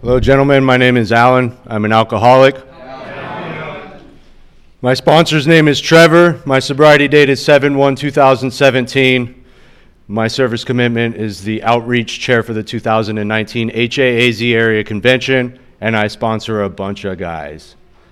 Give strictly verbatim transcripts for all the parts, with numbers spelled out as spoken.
Hello, gentlemen. My name is Alan. I'm an alcoholic. My sponsor's name is Trevor. My sobriety date is seven one two thousand seventeen. My service commitment is the outreach chair for the two thousand nineteen H A A Z area convention, and I sponsor a bunch of guys.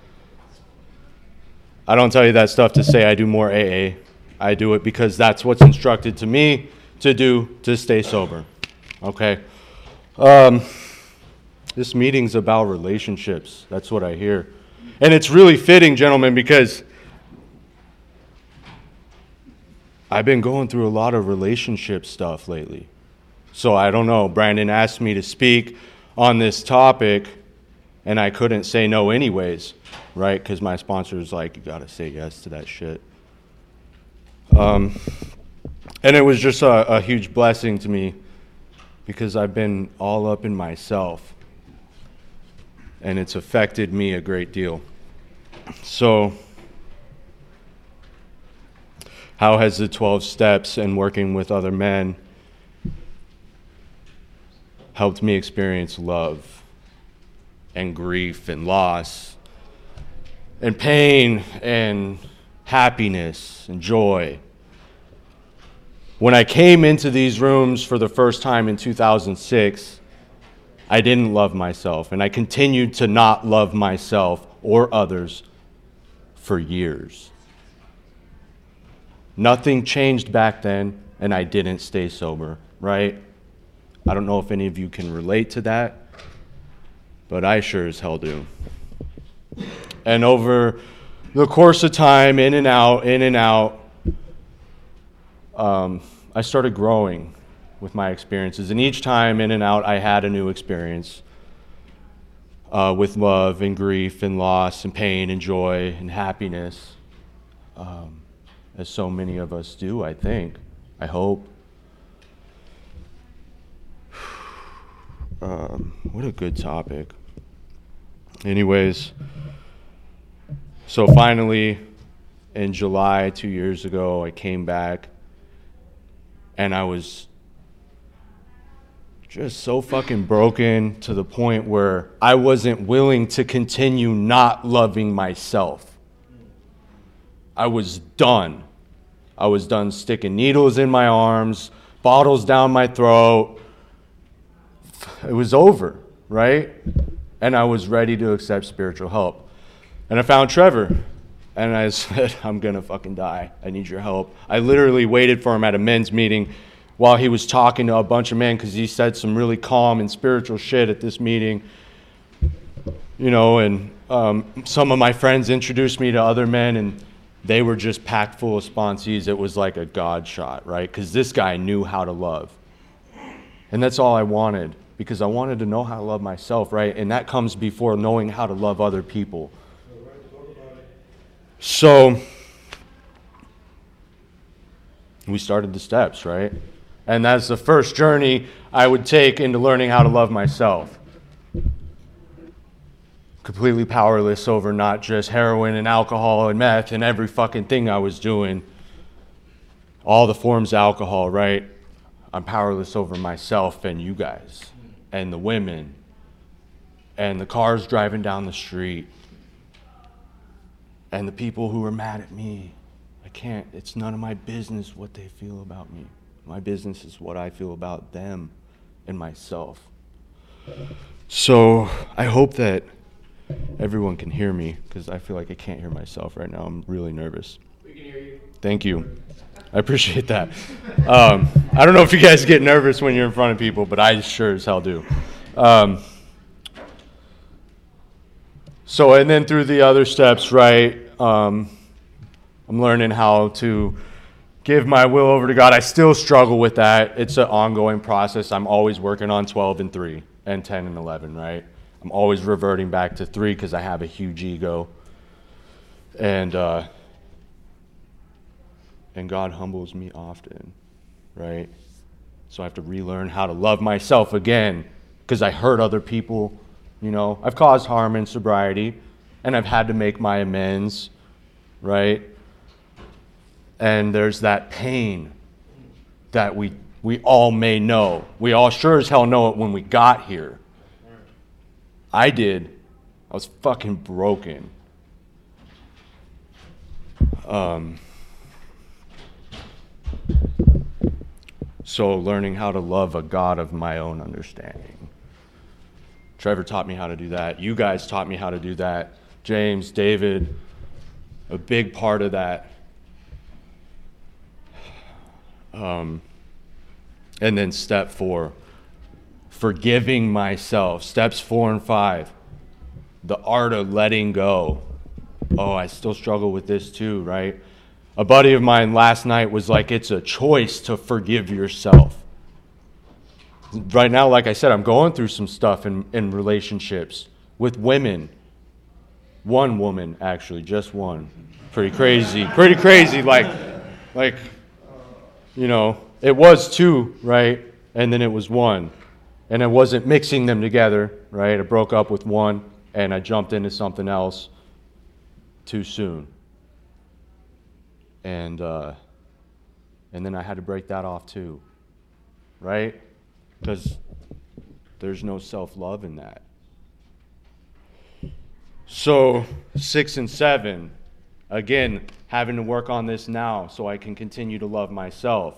I don't tell you that stuff to say I do more A A. I do it because that's what's instructed to me to do to stay sober. Okay? Um, this meeting's about relationships. That's what I hear. And it's really fitting, gentlemen, because I've been going through a lot of relationship stuff lately. So I don't know. Brandon asked me to speak on this topic, and I couldn't say no anyways, right? Because my sponsor was like, you got to say yes to that shit. Um, and it was just a, a huge blessing to me because I've been all up in myself. And it's affected me a great deal. So, how has the twelve steps and working with other men helped me experience love and grief and loss and pain and happiness and joy? When I came into these rooms for the first time in two thousand six, I didn't love myself, and I continued to not love myself or others for years. Nothing changed back then, and I didn't stay sober, right? I don't know if any of you can relate to that, but I sure as hell do. And over the course of time, in and out, in and out, um, I started growing with my experiences. And each time in and out, I had a new experience uh, with love and grief and loss and pain and joy and happiness, um, as so many of us do, I think. I hope. Um, what a good topic. Anyways, so finally, in July two years ago, I came back, and I was just so fucking broken to the point where I wasn't willing to continue not loving myself. I was done. I was done sticking needles in my arms, bottles down my throat. It was over, right? And I was ready to accept spiritual help. And I found Trevor. And I said, I'm going to fucking die. I need your help. I literally waited for him at a men's meeting while he was talking to a bunch of men because he said some really calm and spiritual shit at this meeting. You know, and um, some of my friends introduced me to other men, and they were just packed full of sponsees. It was like a God shot, right? Because this guy knew how to love. And that's all I wanted, because I wanted to know how to love myself, right? And that comes before knowing how to love other people. So we started the steps, right? And that's the first journey I would take into learning how to love myself. Completely powerless over not just heroin and alcohol and meth and every fucking thing I was doing. All the forms of alcohol, right? I'm powerless over myself and you guys and the women and the cars driving down the street and the people who are mad at me. I can't, it's none of my business what they feel about me. My business is what I feel about them and myself. So I hope that everyone can hear me, because I feel like I can't hear myself right now. I'm really nervous. We can hear you. Thank you. I appreciate that. Um, I don't know if you guys get nervous when you're in front of people, but I sure as hell do. Um, so, and then through the other steps, right, um, I'm learning how to give my will over to God. I still struggle with that. It's an ongoing process. I'm always working on twelve and three and ten and eleven, right? I'm always reverting back to three because I have a huge ego. And uh, and God humbles me often, right? So I have to relearn how to love myself again because I hurt other people, you know. I've caused harm in sobriety, and I've had to make my amends, right? And there's that pain that we we all may know. We all sure as hell know it when we got here. I did. I was fucking broken. Um, so learning how to love a God of my own understanding. Trevor taught me how to do that. You guys taught me how to do that. James, David, a big part of that. Um, and then step four, forgiving myself. Steps four and five, the art of letting go. Oh, I still struggle with this too, right? A buddy of mine last night was like, it's a choice to forgive yourself. Right now, like I said, I'm going through some stuff in, in relationships with women. One woman, actually, just one. Pretty crazy, pretty crazy. Like, like, you know, it was two, right? And then it was one. And I wasn't mixing them together, right? I broke up with one and I jumped into something else too soon. And uh, and then I had to break that off too, right? Because there's no self-love in that. So six and seven, again, having to work on this now so I can continue to love myself.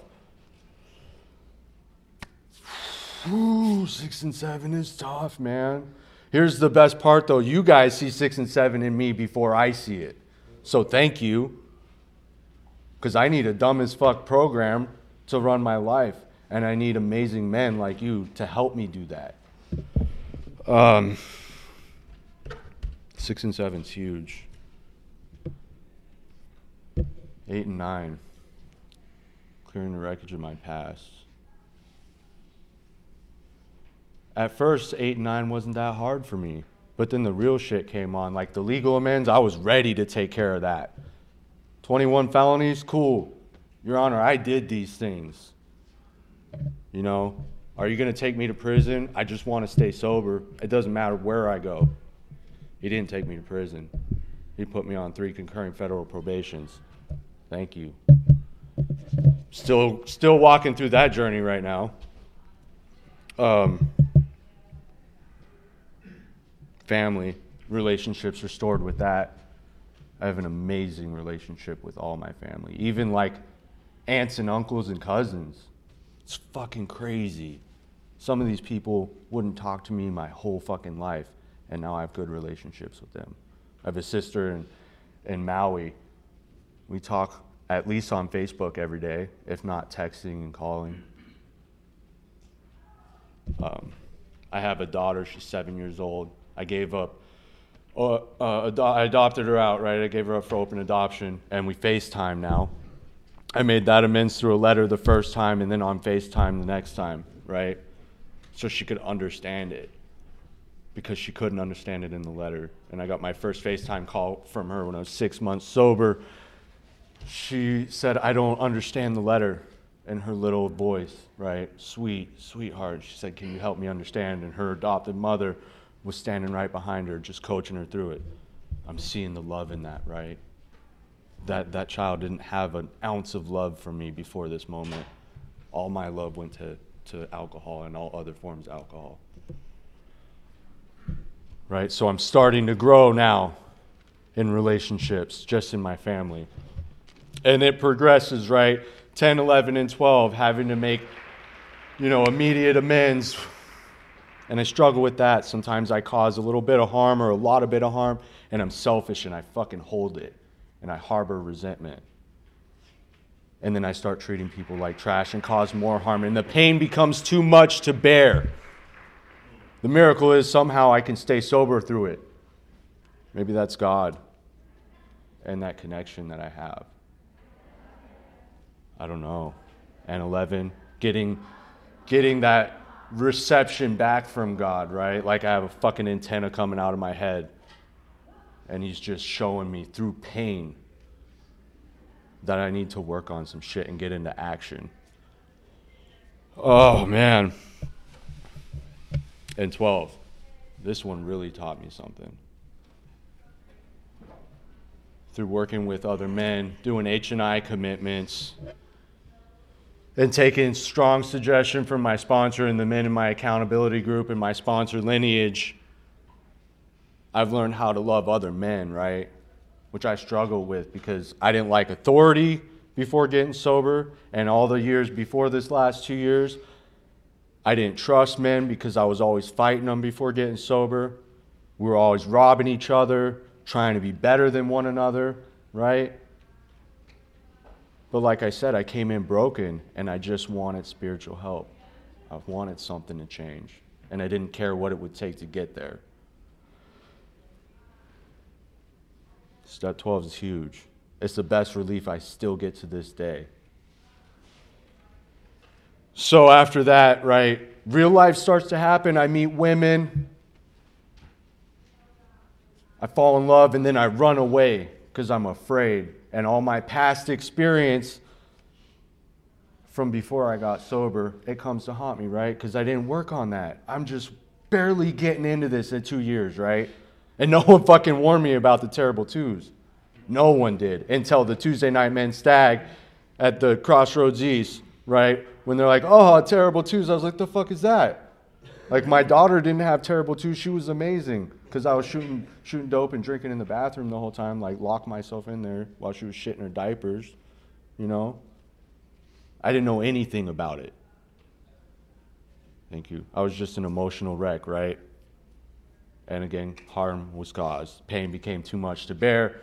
Ooh, six and seven is tough, man. Here's the best part, though. You guys see six and seven in me before I see it. So thank you. Because I need a dumb as fuck program to run my life. And I need amazing men like you to help me do that. Um, six and seven's huge. Eight and nine. Clearing the wreckage of my past. At first, eight and nine wasn't that hard for me. But then the real shit came on. Like the legal amends, I was ready to take care of that. twenty-one felonies, cool. Your Honor, I did these things. You know, are you going to take me to prison? I just want to stay sober. It doesn't matter where I go. He didn't take me to prison. He put me on three concurrent federal probations. Thank you. Still, still walking through that journey right now. Um, family, relationships restored with that. I have an amazing relationship with all my family. Even like aunts and uncles and cousins. It's fucking crazy. Some of these people wouldn't talk to me my whole fucking life, and now I have good relationships with them. I have a sister in, in Maui. We talk at least on Facebook every day, if not texting and calling. Um, I have a daughter. She's seven years old. I gave up. Uh, uh, ado- I adopted her out, right? I gave her up for open adoption, and we FaceTime now. I made that amends through a letter the first time, and then on FaceTime the next time, right? So she could understand it, because she couldn't understand it in the letter. And I got my first FaceTime call from her when I was six months sober. She said, "I don't understand the letter," in her little voice, right? Sweet, sweetheart. She said, "Can you help me understand?" And her adopted mother was standing right behind her, just coaching her through it. I'm seeing the love in that, right? That that child didn't have an ounce of love for me before this moment. All my love went to, to alcohol and all other forms of alcohol. Right? So I'm starting to grow now in relationships, just in my family. And it progresses, right? ten, eleven, and twelve, having to make, you know, immediate amends. And I struggle with that. Sometimes I cause a little bit of harm or a lot of bit of harm, and I'm selfish and I fucking hold it. And I harbor resentment. And then I start treating people like trash and cause more harm. And the pain becomes too much to bear. The miracle is somehow I can stay sober through it. Maybe that's God and that connection that I have. I don't know. And eleven, getting, getting that reception back from God, right? Like I have a fucking antenna coming out of my head. And he's just showing me through pain that I need to work on some shit and get into action. Oh, man. And twelve. This one really taught me something. Through working with other men, doing H and I commitments, and taking strong suggestion from my sponsor and the men in my accountability group and my sponsor lineage, I've learned how to love other men, right? Which I struggle with because I didn't like authority before getting sober. And all the years before this last two years, I didn't trust men because I was always fighting them before getting sober. We were always robbing each other, trying to be better than one another, right? But like I said, I came in broken and I just wanted spiritual help. I wanted something to change. And I didn't care what it would take to get there. Step twelve is huge. It's the best relief I still get to this day. So after that, right, real life starts to happen. I meet women. I fall in love and then I run away because I'm afraid. And all my past experience from before I got sober, it comes to haunt me, right? Because I didn't work on that. I'm just barely getting into this in two years, right? And no one fucking warned me about the terrible twos. No one did until the Tuesday Night Men Stag at the Crossroads East, right? When they're like, oh, terrible twos. I was like, the fuck is that? Like, my daughter didn't have terrible twos. She was amazing because I was shooting shooting dope and drinking in the bathroom the whole time, like locked myself in there while she was shitting her diapers, you know? I didn't know anything about it. Thank you. I was just an emotional wreck, right? And again, harm was caused. Pain became too much to bear.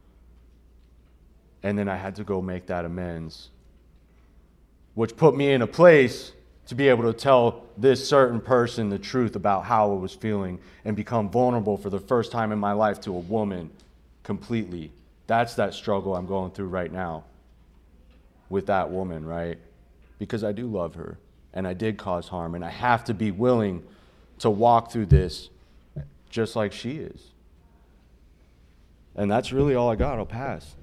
And then I had to go make that amends, which put me in a place to be able to tell this certain person the truth about how I was feeling and become vulnerable for the first time in my life to a woman completely. That's that struggle I'm going through right now with that woman, right? Because I do love her and I did cause harm and I have to be willing to walk through this just like she is. And that's really all I got. I'll pass.